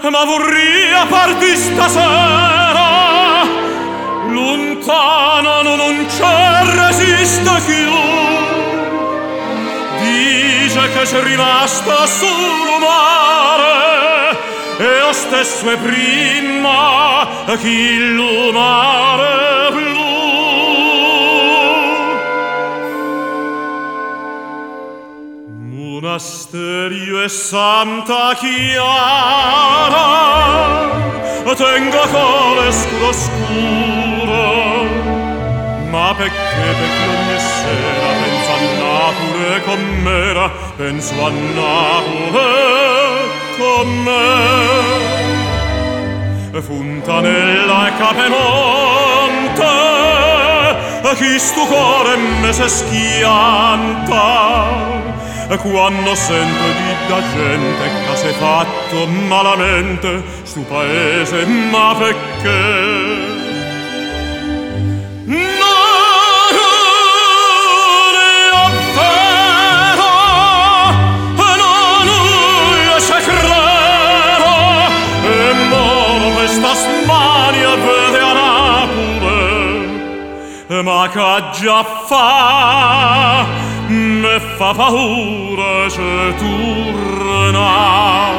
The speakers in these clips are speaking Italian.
ma vorria parti stasera. Lontano non c'è resiste più, dice che c'è rimasta sul mare, e lo stesso è prima che il mare blu. Monasterio e Santa Chiara, tengo cuore scuro scuro, ma perché ogni sera penso a Napoli com'era, penso a Napoli com'è. Fontanella e Capemonte, chi stu cuore me se schianta, quando sento di da gente che s'è fatto malamente stu paese, ma perché? Ma che già fa, me fa paura se torna.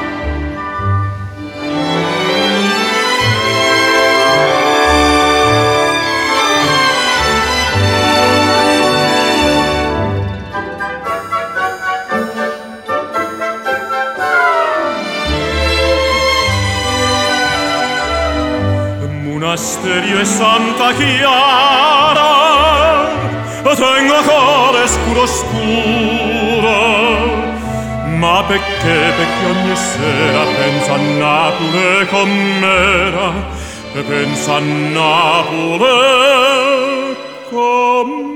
Monasterio e Santa Chiara, tengo cuore scuro scuro, ma perché ogni sera penso a Napoli com'era, penso a Napoli com'era.